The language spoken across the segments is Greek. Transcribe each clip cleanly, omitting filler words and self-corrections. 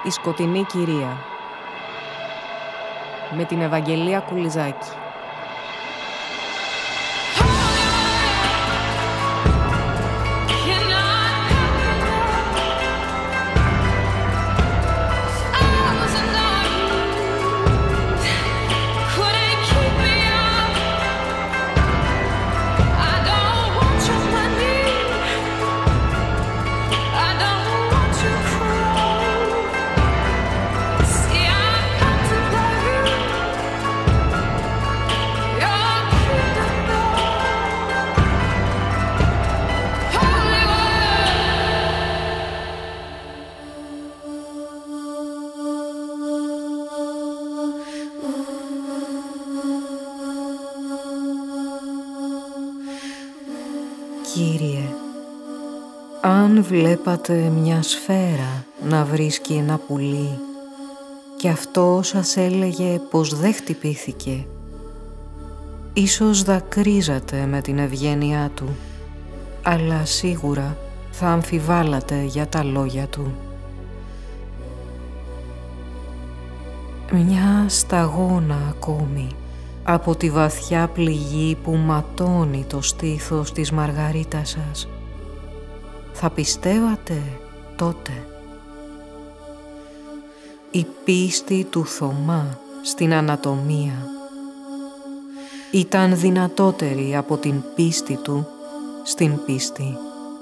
Η σκοτεινή κυρία με την Ευαγγελία Κουλιζάκη. Κύριε, αν βλέπατε μια σφαίρα να βρίσκει ένα πουλί και αυτό σας έλεγε πως δεν χτυπήθηκε, ίσως δακρύζατε με την ευγένειά του, αλλά σίγουρα θα αμφιβάλλατε για τα λόγια του. Μια σταγόνα ακόμη από τη βαθιά πληγή που ματώνει το στήθος της Μαργαρίτας σας. Θα πιστεύατε τότε? Η πίστη του Θωμά στην ανατομία ήταν δυνατότερη από την πίστη του στην πίστη.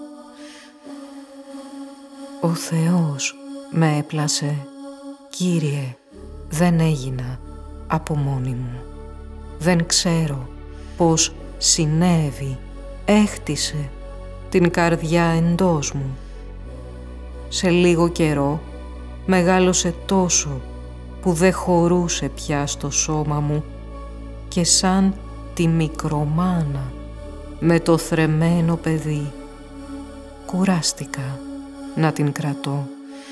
Ο Θεός με έπλασε, Κύριε, δεν έγινα από μόνη μου. Δεν ξέρω πώς συνέβη, έχτισε την καρδιά εντός μου. Σε λίγο καιρό μεγάλωσε τόσο που δεν χωρούσε πια στο σώμα μου και σαν τη μικρομάνα με το θρεμμένο παιδί κουράστηκα να την κρατώ.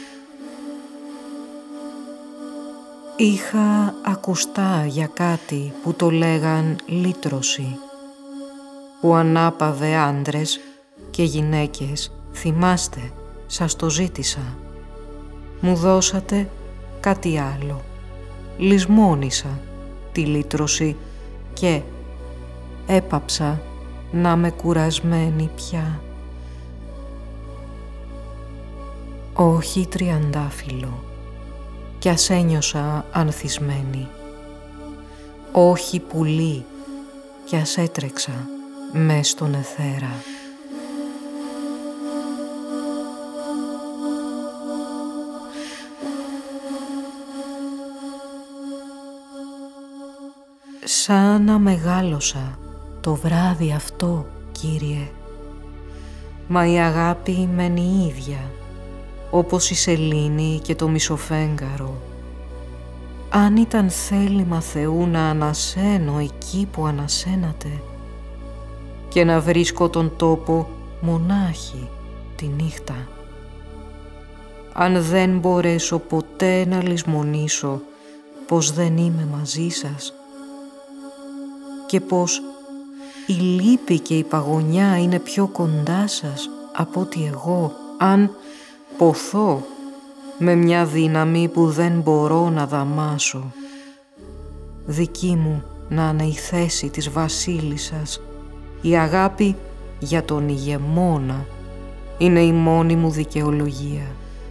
Είχα ακουστά για κάτι που το λέγαν λύτρωση, που ανάπαυε άντρες και γυναίκες. Θυμάστε, σας το ζήτησα. Μου δώσατε κάτι άλλο. Λησμόνησα τη λύτρωση και έπαψα να με κουρασμένη πια. Όχι τριαντάφυλλο, κι ας ένιωσα ανθισμένη. Όχι πουλί, κι ας έτρεξα μες στον αιθέρα. Σαν να μεγάλωσα το βράδυ αυτό, Κύριε. Μα η αγάπη μένει ίδια, όπως η σελήνη και το μισοφέγγαρο. Αν ήταν θέλημα Θεού να ανασένω εκεί που ανασένατε και να βρίσκω τον τόπο μονάχη τη νύχτα. Αν δεν μπορέσω ποτέ να λησμονήσω πως δεν είμαι μαζί σας και πως η λύπη και η παγωνιά είναι πιο κοντά σας από ότι εγώ, αν ποθώ με μια δύναμη που δεν μπορώ να δαμάσω. Δική μου να είναι η θέση της βασίλισσας, η αγάπη για τον ηγεμόνα είναι η μόνη μου δικαιολογία.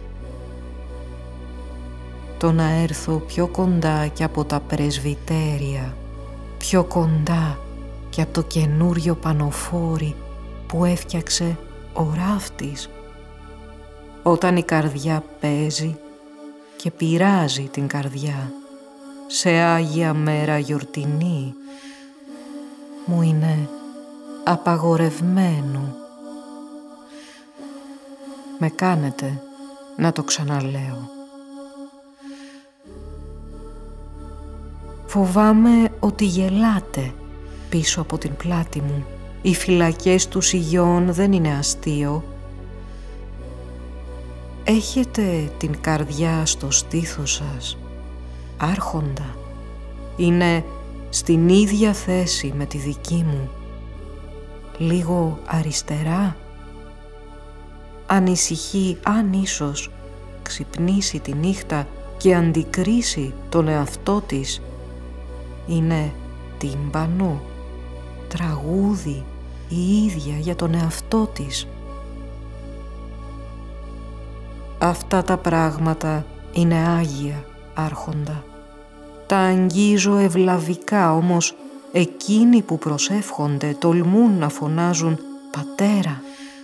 Το να έρθω πιο κοντά και από τα πρεσβυτέρια, πιο κοντά και από το καινούριο πανοφόρι που έφτιαξε ο ράφτης, όταν η καρδιά παίζει και πειράζει την καρδιά σε Άγια Μέρα γιορτινή, μου είναι απαγορευμένο. Με κάνετε να το ξαναλέω. Φοβάμαι ότι γελάτε πίσω από την πλάτη μου. Οι φυλακές του Σιγιών δεν είναι αστείο. Έχετε την καρδιά στο στήθος σας, άρχοντα. Είναι στην ίδια θέση με τη δική μου. Λίγο αριστερά. Ανησυχεί αν ίσως ξυπνήσει τη νύχτα και αντικρίσει τον εαυτό της, είναι τύμπανο, τραγούδι η ίδια για τον εαυτό της. Αυτά τα πράγματα είναι άγια, Άρχοντα. Τα αγγίζω ευλαβικά, όμως εκείνοι που προσεύχονται τολμούν να φωνάζουν «Πατέρα».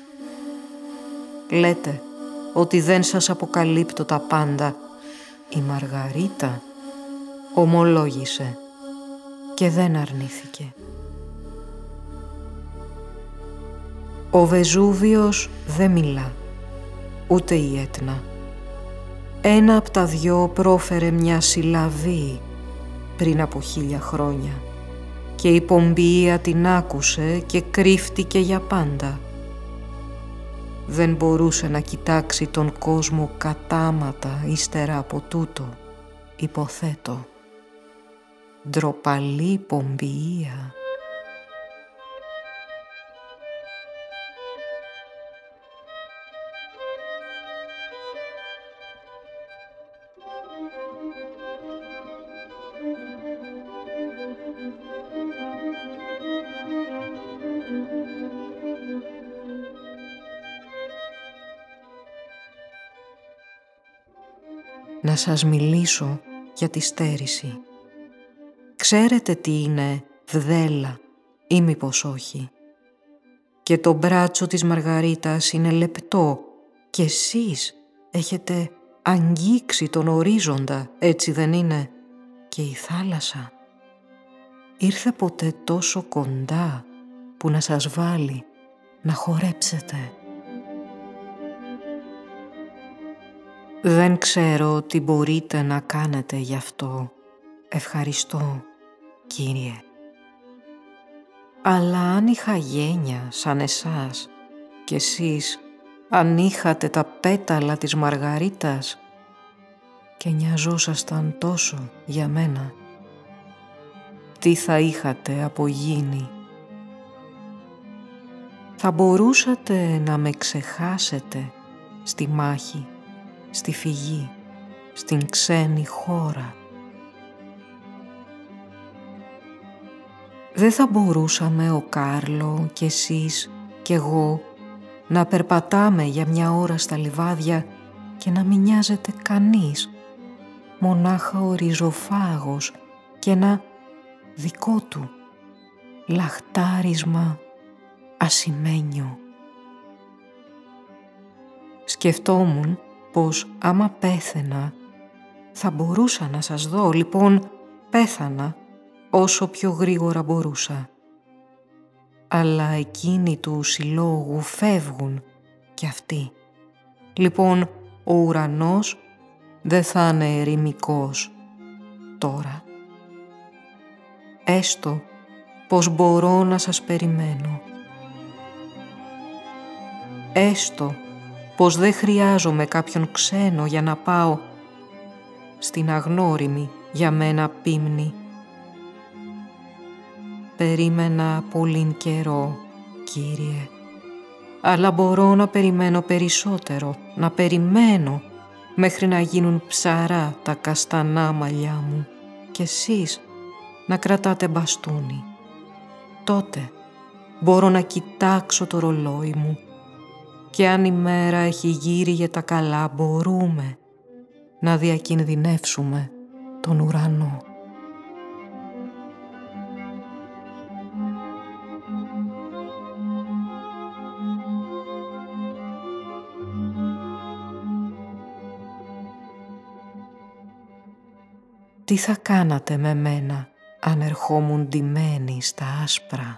Λέτε ότι δεν σας αποκαλύπτω τα πάντα. Η Μαργαρίτα ομολόγησε και δεν αρνήθηκε. Ο Βεζούβιος δεν μιλά, ούτε η Έτνα. Ένα από τα δυο πρόφερε μια συλλαβή πριν από 1000 χρόνια και η Πομπία την άκουσε και κρύφτηκε για πάντα. Δεν μπορούσε να κοιτάξει τον κόσμο κατάματα ύστερα από τούτο, υποθέτω. Ντροπαλή Πομπία. Να σας μιλήσω για τη στέρηση. Ξέρετε τι είναι βδέλα ή μήπως όχι? Και το μπράτσο της Μαργαρίτας είναι λεπτό και εσείς έχετε αγγίξει τον ορίζοντα, έτσι δεν είναι? Και η θάλασσα ήρθε ποτέ τόσο κοντά που να σας βάλει να χορέψετε? Δεν ξέρω τι μπορείτε να κάνετε γι' αυτό. Ευχαριστώ, Κύριε. Αλλά αν είχα γένια σαν εσάς κι εσείς αν είχατε τα πέταλα της Μαργαρίτας και νοιαζόσασταν τόσο για μένα, τι θα είχατε απογίνει? Θα μπορούσατε να με ξεχάσετε στη μάχη, στη φυγή, στην ξένη χώρα. Δεν θα μπορούσαμε ο Κάρλο κι εσείς κι εγώ να περπατάμε για μια ώρα στα λιβάδια και να μην νοιάζεται κανείς, μονάχα ο ριζοφάγος και ένα δικό του λαχτάρισμα ασημένιο. Σκεφτόμουν πως άμα πέθαινα θα μπορούσα να σας δω, λοιπόν πέθανα όσο πιο γρήγορα μπορούσα. Αλλά εκείνοι του συλλόγου φεύγουν κι αυτοί. Λοιπόν, ο ουρανός δεν θα είναι ερημικός τώρα. Έστω πως μπορώ να σας περιμένω. Έστω πως δεν χρειάζομαι κάποιον ξένο για να πάω στην αγνώριμη για μένα πίμνη. Περίμενα πολύν καιρό, Κύριε, αλλά μπορώ να περιμένω περισσότερο, να περιμένω μέχρι να γίνουν ψαρά τα καστανά μαλλιά μου και εσείς να κρατάτε μπαστούνι. Τότε μπορώ να κοιτάξω το ρολόι μου και αν η μέρα έχει γύρει για τα καλά μπορούμε να διακινδυνεύσουμε τον ουρανό. Τι θα κάνατε με μένα αν ερχόμουν ντυμένη στα άσπρα?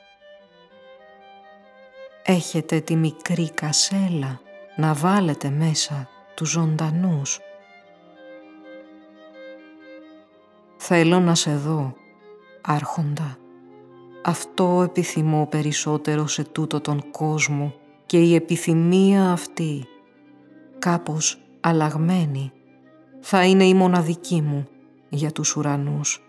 Έχετε τη μικρή κασέλα να βάλετε μέσα τους ζωντανούς. Θέλω να σε δω, Άρχοντα. Αυτό επιθυμώ περισσότερο σε τούτο τον κόσμο και η επιθυμία αυτή, κάπως αλλαγμένη, θα είναι η μοναδική μου για τους ουρανούς.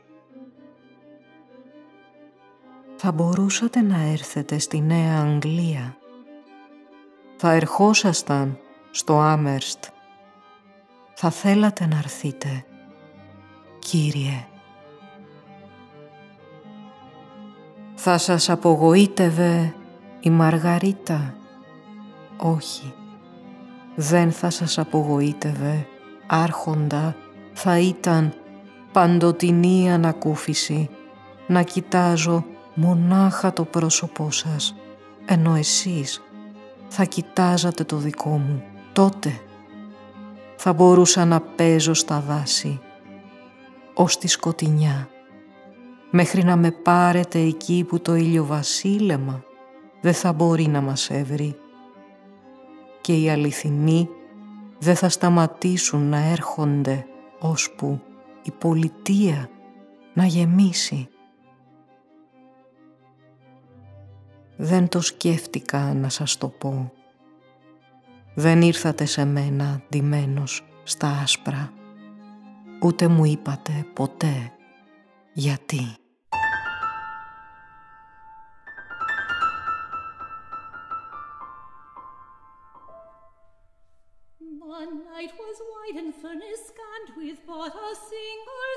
Θα μπορούσατε να έρθετε στη Νέα Αγγλία. Θα ερχόσασταν στο Άμερστ θα θέλατε να έρθείτε, Κύριε. Θα σας απογοήτευε η Μαργαρίτα? Όχι, δεν θα σας απογοήτευε, άρχοντα, θα ήταν παντοτινή ανακούφιση να κοιτάζω μονάχα το πρόσωπό σας, ενώ εσείς θα κοιτάζατε το δικό μου. Τότε θα μπορούσα να παίζω στα δάση, ως τη σκοτεινιά, μέχρι να με πάρετε εκεί που το ηλιοβασίλεμα δεν θα μπορεί να μας έβρει και οι αληθινοί δεν θα σταματήσουν να έρχονται ώσπου η πολιτεία να γεμίσει. Δεν το σκέφτηκα να σας το πω. Δεν ήρθατε σε μένα ντυμένος στα άσπρα, ούτε μου είπατε ποτέ γιατί. The night was white and furnace scant with but a single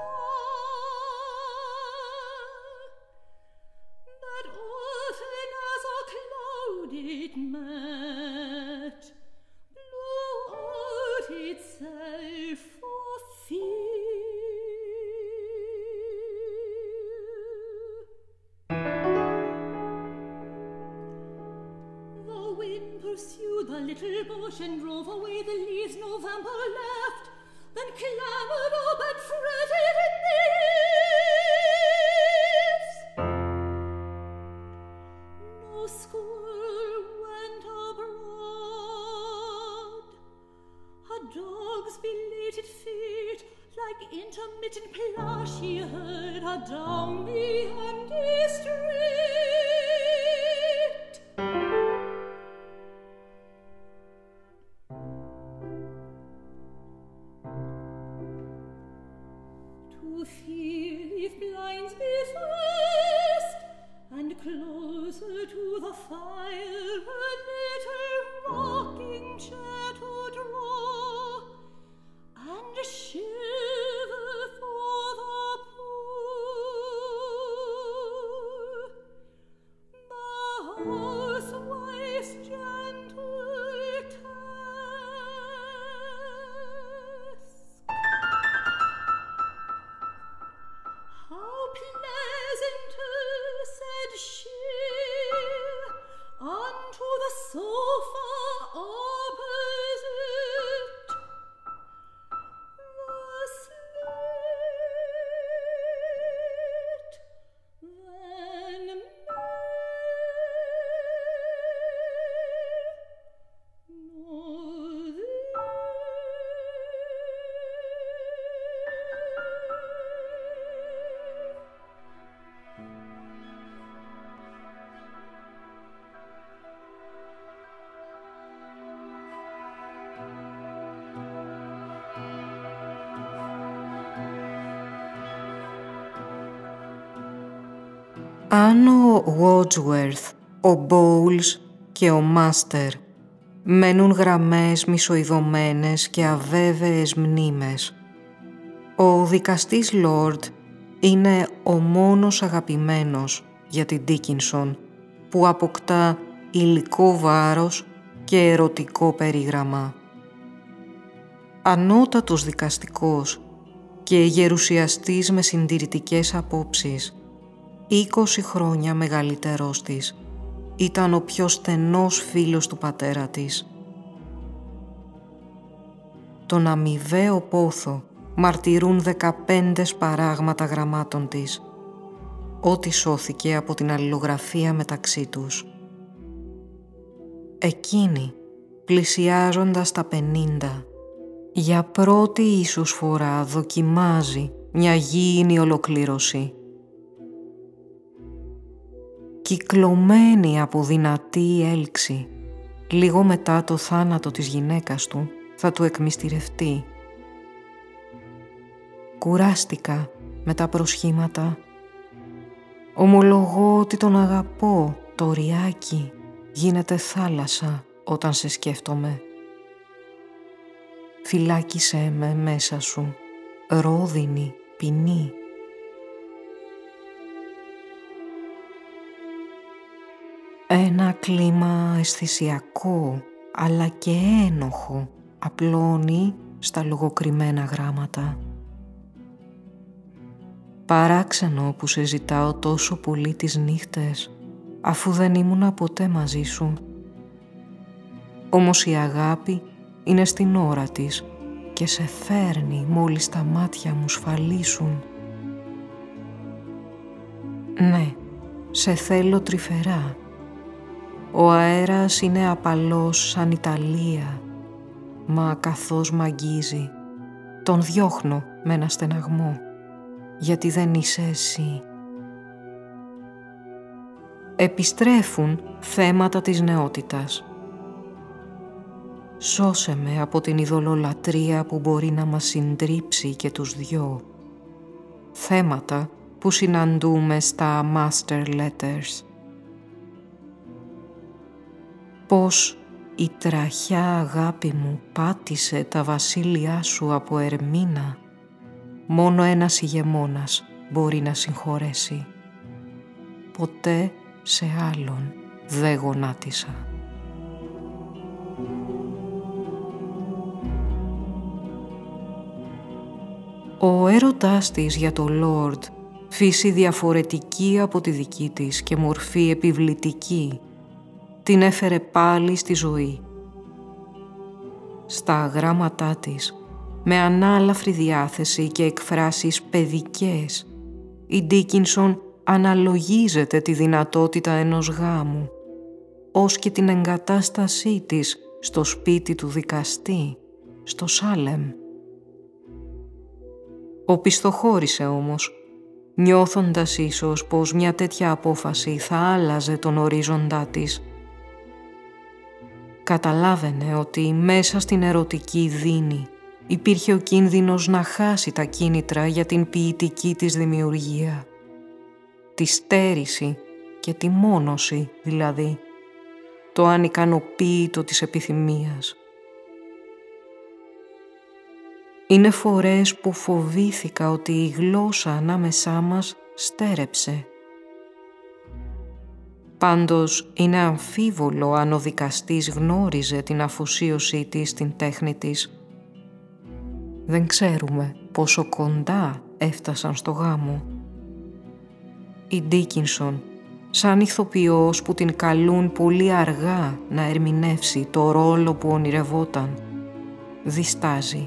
star, that often as a cloud it met, blew out itself for fear. The wind pursued the little bush and drove away the leaves November left, then clambered up and fretted in the eaves. No squirrel went abroad, a dog's belated feet like intermittent plash he heard adown the empty street. To feel if blinds be first, and closer to the fire a little rocking chair to draw, and a shiver for the poor. The housewife's gentle task. How pleasant, said she, unto the sofa opposite, the slit, then Αν ο Wordsworth, ο Bowles και ο Master μένουν γραμμές μισοειδωμένες και αβέβαιες μνήμες, ο δικαστής Lord είναι ο μόνος αγαπημένος για την Dickinson που αποκτά υλικό βάρος και ερωτικό περίγραμμα. Ανώτατος δικαστικός και γερουσιαστής με συντηρητικές απόψεις, 20 χρόνια μεγαλύτερός της, ήταν ο πιο στενός φίλος του πατέρα της. Τον αμοιβαίο πόθο μαρτυρούν 15 σπαράγματα γραμμάτων της, ό,τι σώθηκε από την αλληλογραφία μεταξύ τους. Εκείνη, πλησιάζοντας τα 50, για πρώτη ίσως φορά δοκιμάζει μια γήινη ολοκλήρωση. Κυκλωμένη από δυνατή έλξη, λίγο μετά το θάνατο της γυναίκας του, θα του εκμυστηρευτεί. Κουράστηκα με τα προσχήματα. Ομολογώ ότι τον αγαπώ, το ριάκι γίνεται θάλασσα όταν σε σκέφτομαι. φυλάκισέ με μέσα σου, ρόδινη ποινή. Ένα κλίμα αισθησιακό, αλλά και ένοχο, απλώνει στα λογοκριμμένα γράμματα. Παράξενο που σε ζητάω τόσο πολύ τις νύχτες, αφού δεν ήμουνα ποτέ μαζί σου. Όμως η αγάπη είναι στην ώρα της και σε φέρνει μόλις τα μάτια μου σφαλίσουν. Ναι, σε θέλω τρυφερά. Ο αέρας είναι απαλός σαν Ιταλία, μα καθώς μ' αγγίζει, τον διώχνω με ένα στεναγμό, γιατί δεν είσαι εσύ. Επιστρέφουν θέματα της νεότητας. Σώσε με από την ειδωλολατρεία που μπορεί να μας συντρίψει και τους δυο. Θέματα που συναντούμε στα master letters. Πώς η τραχιά αγάπη μου πάτησε τα βασίλειά σου από ερμήνα. Μόνο ένας ηγεμόνας μπορεί να συγχωρέσει. Ποτέ σε άλλον δεν γονάτισα. Ο έρωτάς της για το Λόρντ, φύση διαφορετική από τη δική της και μορφή επιβλητική, την έφερε πάλι στη ζωή. Στα γράμματά της, με ανάλαφρη διάθεση και εκφράσεις παιδικές, η Ντίκινσον αναλογίζεται τη δυνατότητα ενός γάμου, ως και την εγκατάστασή της στο σπίτι του δικαστή, στο Σάλεμ. Οπισθοχώρησε όμως, νιώθοντας ίσως πως μια τέτοια απόφαση θα άλλαζε τον ορίζοντά της. Καταλάβαινε ότι μέσα στην ερωτική δίνη υπήρχε ο κίνδυνος να χάσει τα κίνητρα για την ποιητική της δημιουργία. Τη στέρηση και τη μόνωση δηλαδή, το ανικανοποίητο της επιθυμίας. Είναι φορές που φοβήθηκα ότι η γλώσσα ανάμεσά μας στέρεψε. Πάντως είναι αμφίβολο αν ο δικαστής γνώριζε την αφοσίωσή της στην τέχνη της. Δεν ξέρουμε πόσο κοντά έφτασαν στο γάμο. Η Ντίκινσον, σαν ηθοποιός που την καλούν πολύ αργά να ερμηνεύσει το ρόλο που ονειρευόταν, διστάζει.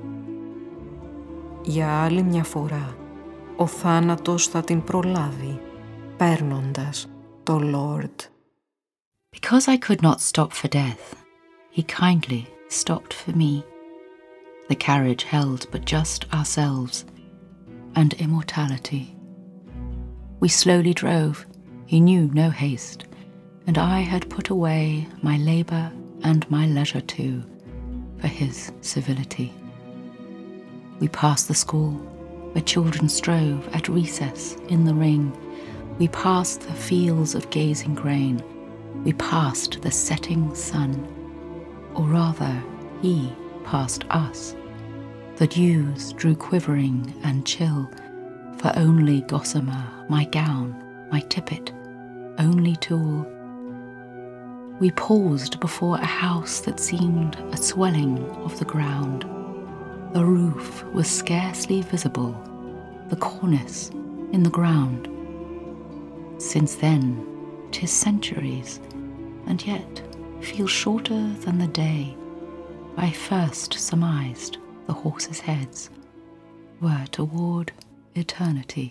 Για άλλη μια φορά, ο θάνατος θα την προλάβει, παίρνοντας το Lord. Because I could not stop for death, he kindly stopped for me. The carriage held but just ourselves and immortality. We slowly drove, he knew no haste, and I had put away my labour and my leisure too, for his civility. We passed the school, where children strove at recess in the ring. We passed the fields of gazing grain. We passed the setting sun, or rather, he passed us. The dews drew quivering and chill, for only gossamer, my gown, my tippet, only tool. We paused before a house that seemed a swelling of the ground. The roof was scarcely visible, the cornice in the ground. Since then, 'tis centuries, and yet feel shorter than the day I first surmised the horses' heads were toward eternity.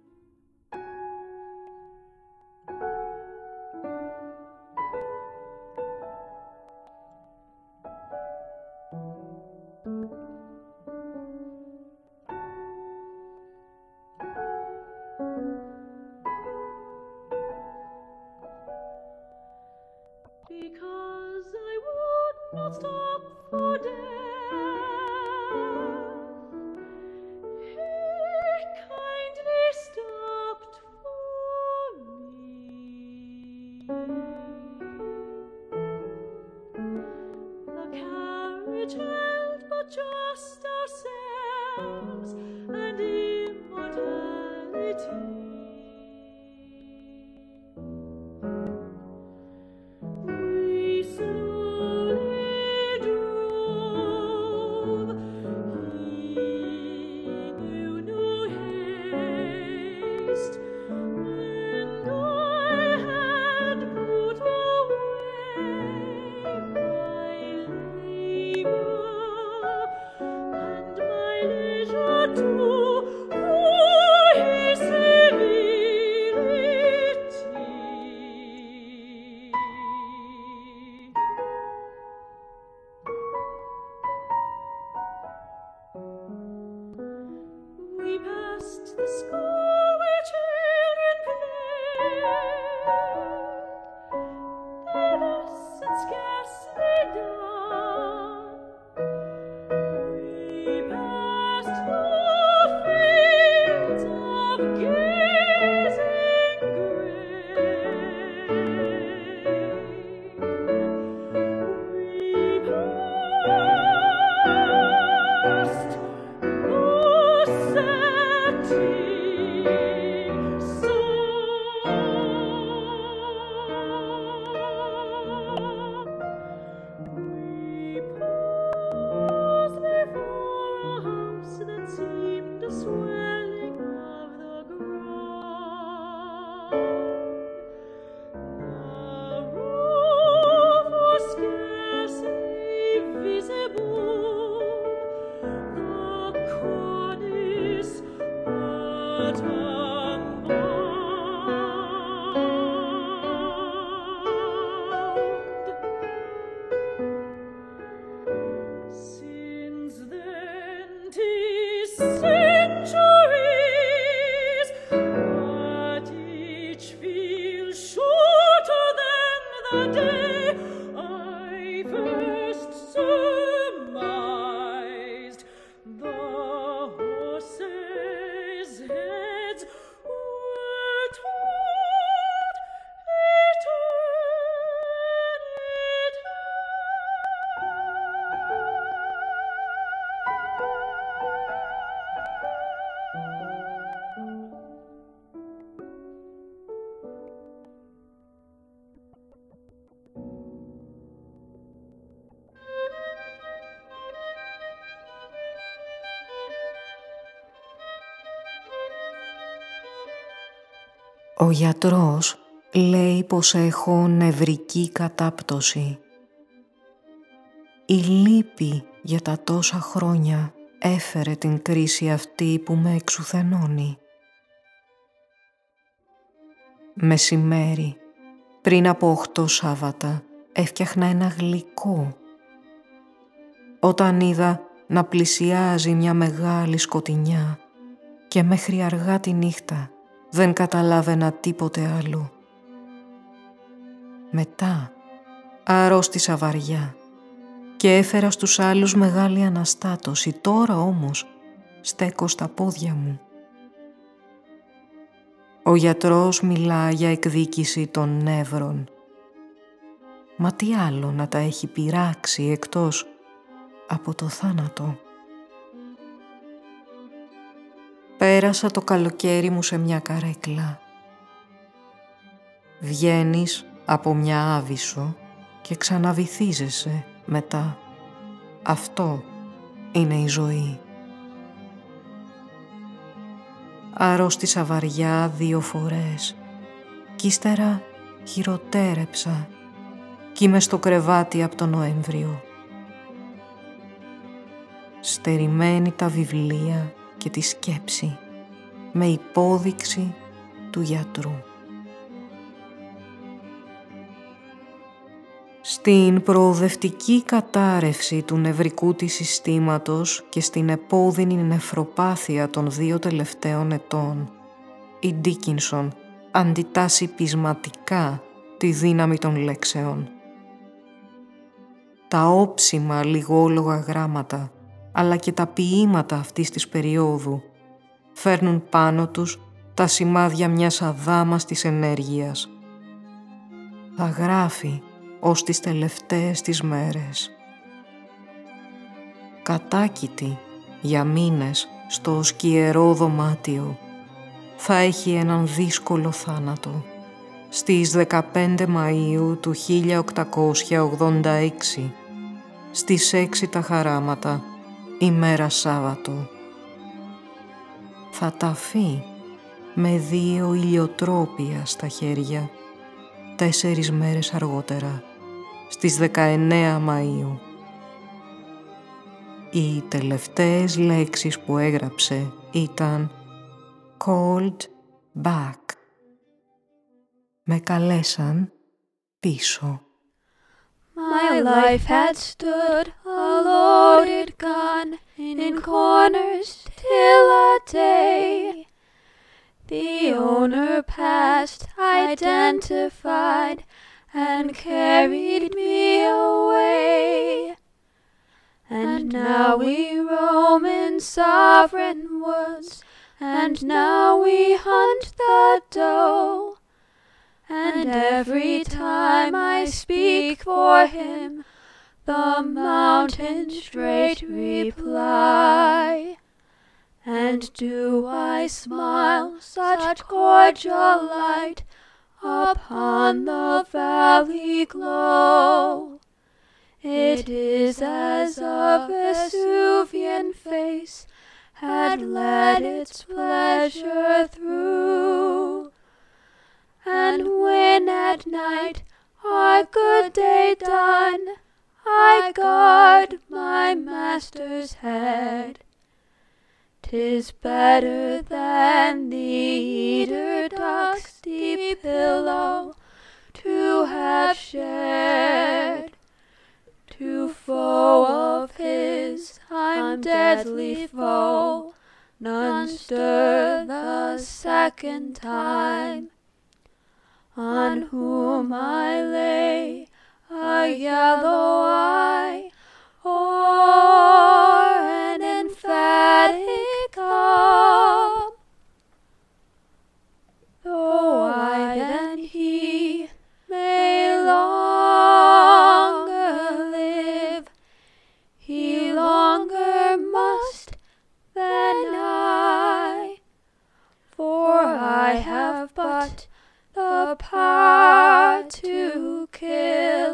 Because I would not stop for death, he kindly the day I first surmised the horses' heads were told Ο γιατρός λέει πως έχω νευρική κατάπτωση. Η λύπη για τα τόσα χρόνια έφερε την κρίση αυτή που με εξουθενώνει. Μεσημέρι, πριν από 8 Σάββατα, έφτιαχνα ένα γλυκό. Όταν είδα να πλησιάζει μια μεγάλη σκοτεινιά και μέχρι αργά τη νύχτα δεν καταλάβαινα τίποτε άλλο. Μετά αρρώστησα βαριά και έφερα στους άλλους μεγάλη αναστάτωση. Τώρα όμως στέκω στα πόδια μου. Ο γιατρός μιλά για εκδίκηση των νεύρων. Μα τι άλλο να τα έχει πειράξει εκτός από το θάνατο. Πέρασα το καλοκαίρι μου σε μια καρέκλα. Βγαίνεις από μια άβυσσο και ξαναβυθίζεσαι μετά. Αυτό είναι η ζωή. Αρρώστησα βαριά 2 φορές κι ύστερα χειροτέρεψα κι είμαι στο κρεβάτι από τον Νοέμβριο. Στερημένη τα βιβλία και τη σκέψη με υπόδειξη του γιατρού. Στην προοδευτική κατάρρευση του νευρικού της συστήματος και στην επώδυνη νεφροπάθεια των 2 τελευταίων ετών, η Ντίκινσον αντιτάσσει πεισματικά τη δύναμη των λέξεων. Τα όψιμα λιγόλογα γράμματα, αλλά και τα ποίηματα αυτής της περίοδου φέρνουν πάνω τους τα σημάδια μιας αδάμαστης ενέργειας. Θα γράφει ως τις τελευταίες της μέρες. Κατάκητη για μήνες στο σκιερό δωμάτιο, θα έχει έναν δύσκολο θάνατο. Στις 15 Μαΐου του 1886, στις 6 τα χαράματα, ημέρα Σάββατο. Θα ταφεί με 2 ηλιοτρόπια στα χέρια 4 μέρες αργότερα, στις 19 Μαΐου. Οι τελευταίες λέξεις που έγραψε ήταν «called back». Με καλέσαν πίσω. My life had stood a loaded gun in corners till a day. The owner passed, identified, and carried me away. And now we roam in sovereign woods, and now we hunt the doe. And every time I speak for him, the mountains straight reply. And do I smile such cordial light upon the valley glow? It is as a Vesuvian face had let its pleasure through. And when at night, our good day done, I guard my master's head, 'tis better than the eider-duck's deep pillow to have shared. To foe of his I'm deadly foe, none stir the second time. on whom I lay a yellow eye, or an emphatic calm. Though I than he may longer live, he longer must than I, for I have but the power to kill,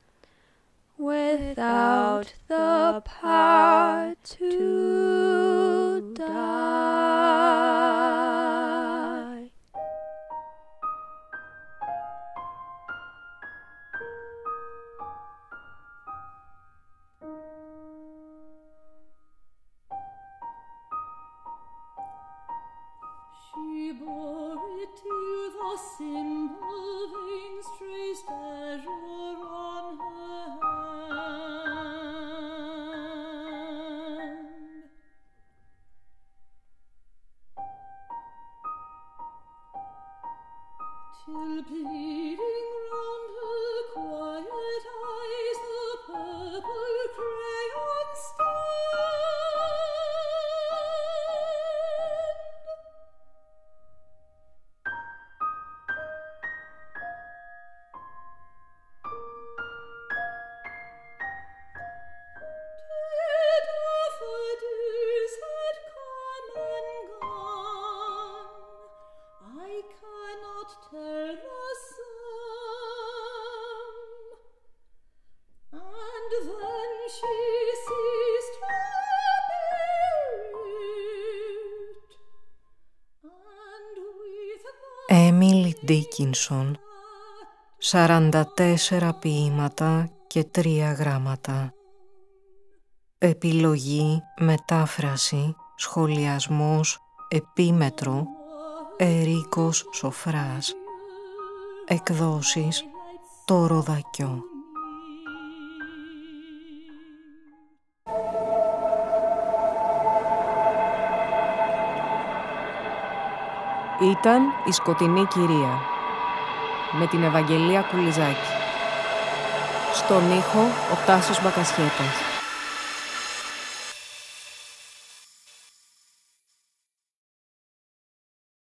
without the power to die. She bore it till the simple veins traced azure on her hand, till bleeding round her quiet eyes the purple crayon stand. Daffodils had come and gone, I cannot tell the sum, and then she ceased her merit, and with Έμιλι Ντίκινσον, 44 ποίηματα και 3 γράμματα. Επιλογή, μετάφραση, σχολιασμός, επίμετρο, Ερίκος Σοφράς. Εκδόσεις, Το Ροδακιό. Ήταν η Σκοτεινή Κυρία με την Ευαγγελία Κουλιζάκη. Στον ήχο ο Τάσος Μπακασχέτας.